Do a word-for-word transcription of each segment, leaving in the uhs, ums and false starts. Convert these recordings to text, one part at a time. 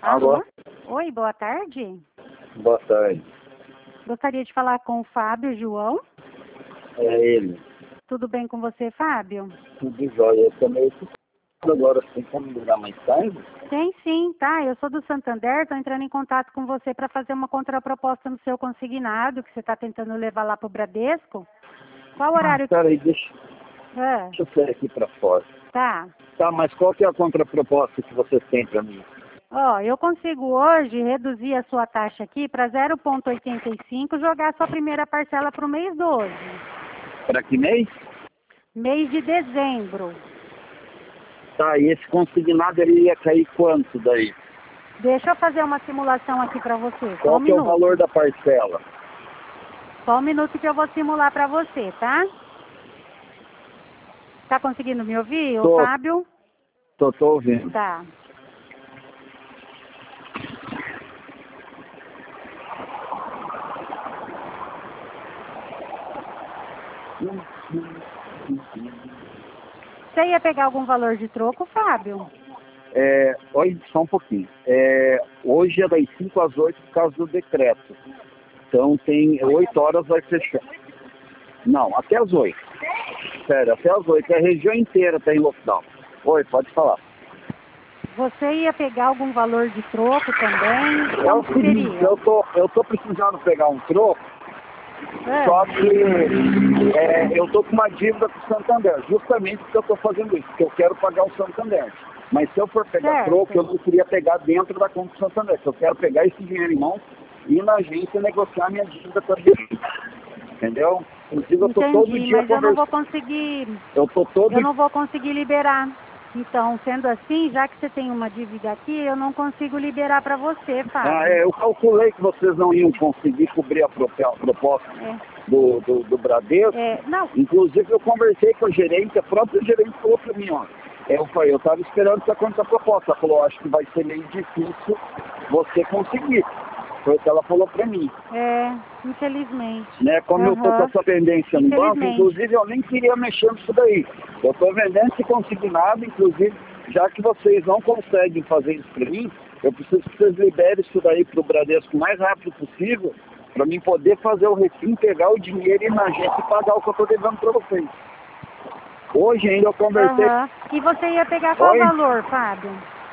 Alô? Alô? Oi, boa tarde. Boa tarde. Gostaria de falar com o Fábio João. É ele. Tudo bem com você, Fábio? Tudo jóia. Eu também estou agora, tem como ligar mais tarde? Tem sim, tá? Eu sou do Santander, estou entrando em contato com você para fazer uma contraproposta no seu consignado, que você está tentando levar lá para o Bradesco. Qual horário? Ah, peraí, deixa, Ah, deixa eu sair aqui para fora. tá. Tá, mas qual que é a contraproposta que vocês têm para mim? Ó, eu consigo hoje reduzir a sua taxa aqui para zero vírgula oitenta e cinco, jogar a sua primeira parcela para o mês doze. Para que mês? Mês de dezembro. Tá, e esse consignado ele ia cair quanto daí? Deixa eu fazer uma simulação aqui para você. Só Qual um que é o minuto. valor da parcela? Só um minuto que eu vou simular para você, tá? Tá conseguindo me ouvir, ô Tô, Fábio? tô, tô ouvindo. Tá. Você ia pegar algum valor de troco, Fábio? É, olha, só um pouquinho. É, hoje é das cinco às oito por causa do decreto. Então tem oito horas vai fechar. Não, até as oito. Sério, até as oito. A região inteira está em lockdown. Oi, pode falar. Você ia pegar algum valor de troco também? É Como o que seguinte, seria? eu tô, eu tô precisando pegar um troco, É. só que é, eu tô com uma dívida com o Santander, justamente porque eu tô fazendo isso, porque eu quero pagar o Santander. Mas se eu for pegar Certo. troco, eu não queria pegar dentro da conta do Santander. Eu quero pegar esse dinheiro em mãos e ir na agência negociar minha dívida com a gente. Entendeu? Inclusive eu tô todo Entendi, dia mas eu não vou conversando. conseguir, Eu tô todo eu não vou conseguir liberar. Então, sendo assim, já que você tem uma dívida aqui, eu não consigo liberar para você, Fábio. Ah, é, eu calculei que vocês não iam conseguir cobrir a prope- a proposta É. do, do, do Bradesco. É, não, Inclusive eu conversei com a gerente, a própria gerente falou para mim, ó. Eu falei, eu estava esperando essa contraproposta. Ela falou, acho que vai ser meio difícil você conseguir. Foi o que ela falou para mim. é, infelizmente. Né? Como eu estou com Aham. essa pendência no banco, Infelizmente. inclusive eu nem queria mexer nisso daí. Eu estou vendendo esse consignado, inclusive, já que vocês não conseguem fazer isso para mim, eu preciso que vocês liberem isso daí para o Bradesco o mais rápido possível, para mim poder fazer o refim, pegar o dinheiro e ir na agência e pagar o que eu estou devendo para vocês. Hoje ainda eu conversei... Aham. E você ia pegar qual Oi? valor, Fábio?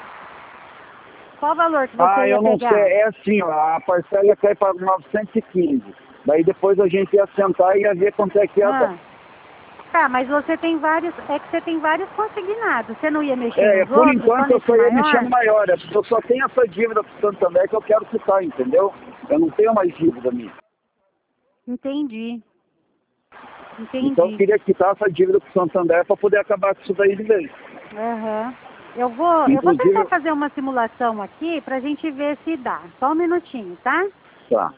Qual valor que você Ah, ia eu não pegar? sei, é assim, ó, a parcela ia cair para novecentos e quinze. Daí depois a gente ia sentar e ia ver quanto é que ia dar. Ah. Tá, mas você tem vários, é que você tem vários consignados. Você não ia mexer É, nos por outros, só enquanto eu nesse só ia maior? mexendo maior. Eu só tenho essa dívida pro Santander que eu quero quitar, entendeu? Eu não tenho mais dívida minha. Entendi. Entendi. Então eu queria quitar essa dívida pro Santander para poder acabar com isso daí de vez. Aham. Eu vou, eu vou Inclusive... tentar fazer uma simulação aqui pra gente ver se dá. Só um minutinho, tá? Tá.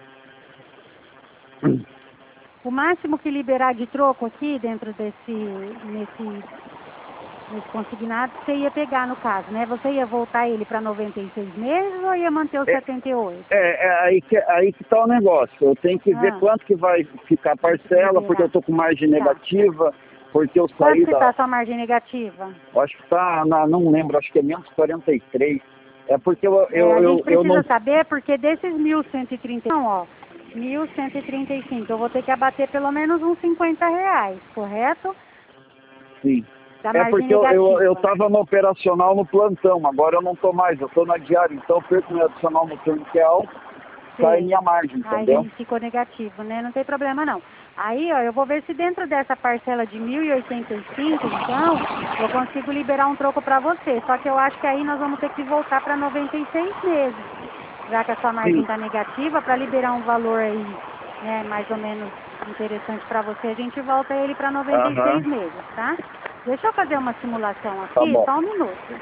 O máximo que liberar de troco aqui dentro desse, nesse, nesse consignado, você ia pegar no caso, né? Você ia voltar ele para noventa e seis meses ou ia manter os É, setenta e oito? é, é aí, que, aí que tá o negócio. Eu tenho que ver Ah. quanto que vai ficar a parcela, porque eu tô com margem negativa, porque eu Quanto saí que da... tá a sua margem negativa? Eu acho que tá, na, não lembro, acho que é menos quarenta e três. É porque eu, É, eu, a eu, gente eu precisa não... saber porque desses mil cento e trinta, não, ó, mil cento e trinta e cinco, eu vou ter que abater pelo menos uns cinquenta reais, correto? Sim. Da É margem porque eu, negativa. eu, eu tava no operacional no plantão, agora eu não tô mais, eu tô na diária, então eu perco meu adicional no turno que é alto, sai Sim. minha margem, Aí entendeu? ficou negativo, né? Não tem problema não. Aí, ó, eu vou ver se dentro dessa parcela de mil e oitenta e cinco, então, eu consigo liberar um troco para você. Só que eu acho que aí nós vamos ter que voltar para noventa e seis meses. Já que a sua margem Sim. está negativa, para liberar um valor aí, né, mais ou menos interessante para você, a gente volta ele para noventa e seis Aham. meses, tá? Deixa eu fazer uma simulação Tá aqui, bom. só um minuto.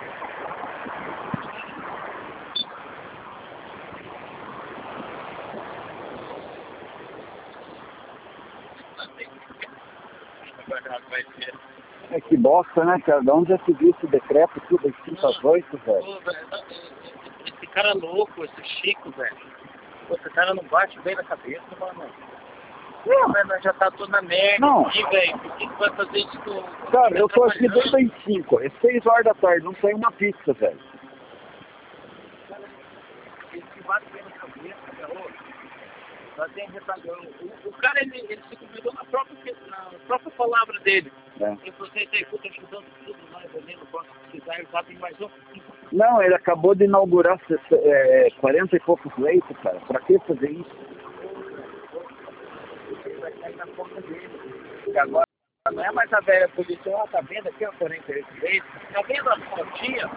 É que bosta, né, cara? De onde já se viu esse decreto, tudo das cinco às oito, velho? Pô, velho, esse cara louco, esse Chico, velho. Pô, esse cara não bate bem na cabeça, mano. Não. Mas nós já tá tudo na merda Não. aqui, velho. Por que que vai fazer isso com... Cara, eu tô aqui trabalhando? desde as cinco, é seis horas da tarde, não saiu uma pizza, velho. bate bem na cabeça, garoto. Nós tem retaliação. O, o cara, ele, ele se convidou na própria, na própria palavra dele. É. Ele falou assim, aí, puta, ajudando tudo, nós ali, não posso precisar, ele sabe mais um. Não, ele acabou de inaugurar é, quarenta e poucos leitos, cara. Pra que fazer isso? Ele vai cair na conta dele. E agora não é mais a velha polícia, ó, tá vendo aqui, ó, quarenta e oito leitos, tá vendo as fotinhas?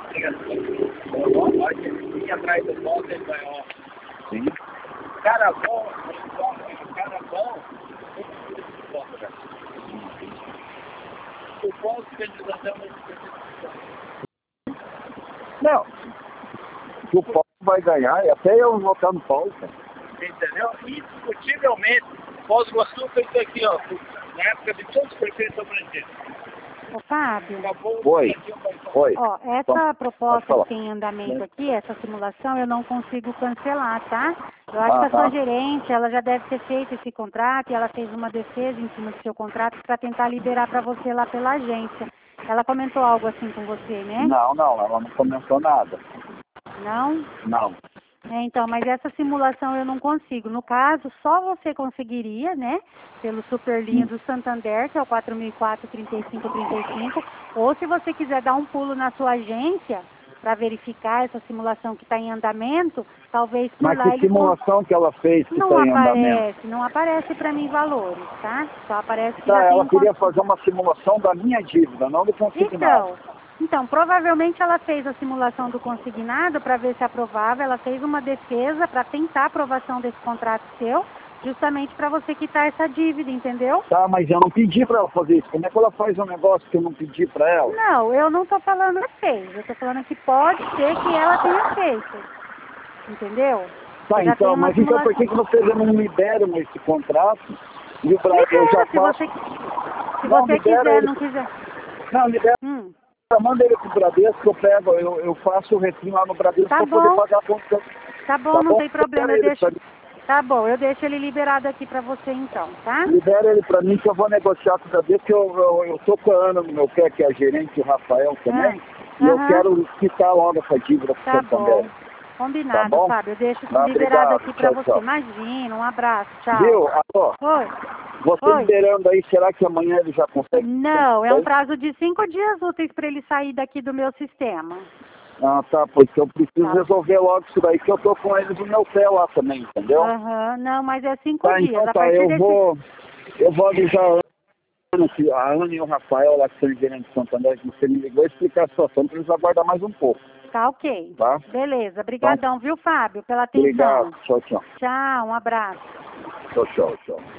Pode ir atrás do ponto, ele vai, ó. Sim. Cara bom, cara bom, o ponto que eles até Não. O Paulo vai ganhar, e até eu votar no Paulo, cara. Entendeu? Indiscutivelmente, Foz do Iguaçu fez isso aqui, ó, na época de todos os prefeitos abrangidos. Ô, Fábio. Oi. Oi. Ó, essa Então, proposta que tem em andamento aqui, essa simulação, eu não consigo cancelar, tá? Eu acho Ah, que a sua tá. gerente, ela já deve ter feito esse contrato e ela fez uma defesa em cima do seu contrato para tentar liberar para você lá pela agência. Ela comentou algo assim com você, né? Não, não, ela não comentou nada. Não? Não. É, então, mas essa simulação eu não consigo. No caso, só você conseguiria, né? Pelo Superlinha do Santander, que é o quatro mil e quatro, trinta e cinco trinta e cinco. Ou se você quiser dar um pulo na sua agência para verificar essa simulação que está em andamento, talvez por Mas lá que ele... simulação que ela fez que Não está em andamento? aparece, não aparece para mim valores, tá? Só aparece que Tá, já tem ela um queria con- fazer uma simulação da minha dívida, não do consignado. Então, então, provavelmente ela fez a simulação do consignado para ver se aprovava, ela fez uma defesa para tentar a aprovação desse contrato seu, justamente para você quitar essa dívida, entendeu? Tá, mas eu não pedi pra ela fazer isso. Como é que ela faz um negócio que eu não pedi pra ela? Não, eu não estou falando que fez, eu estou falando que pode ser que ela tenha feito, entendeu? Tá, Eu já tenho então, uma mas então por que, simulação. que vocês não liberam esse contrato? E o Brasil eu já Libera, se faço... você, se Não, você libera quiser, ele. não quiser. Não, libera, Hum, manda ele pro Bradesco, eu pego, eu, eu faço o refim lá no Bradesco tá pra poder bom, pagar a conta. tá bom, Tá não bom? tem problema, Libera eu ele deixo. pra mim. Tá bom, eu deixo ele liberado aqui para você então, tá? Libera ele pra mim que eu vou negociar com o Bradesco, que eu, eu, eu tô com a Ana no meu pé, que é a gerente, o Rafael também, Ah, e eu aham. quero quitar logo essa dívida pro Tá Santander. bom. Combinado, Tá bom? Fábio. Eu deixo Tá, liberado obrigado. aqui pra Tchau, você. tchau. Imagina, um abraço. Tchau. Viu? Alô? Oi. Você Oi. liberando aí, será que amanhã ele já consegue? Não, é um prazo de cinco dias úteis para ele sair daqui do meu sistema. Ah, tá, porque eu preciso Tá. resolver logo isso daí, que eu tô com ele no meu pé lá também, entendeu? Aham, não, mas é cinco Tá, dias. então A tá, partir eu desse... vou, eu vou avisar a Ana, que- a Ana e o Rafael lá que são gerentes de Santander, que você me ligou, explicar a situação para eles aguardar mais um pouco, Tá ok. tá? Beleza. Obrigadão, viu, Fábio, pela atenção. Obrigado, tchau, tchau. Tchau, um abraço. Tchau, tchau, tchau.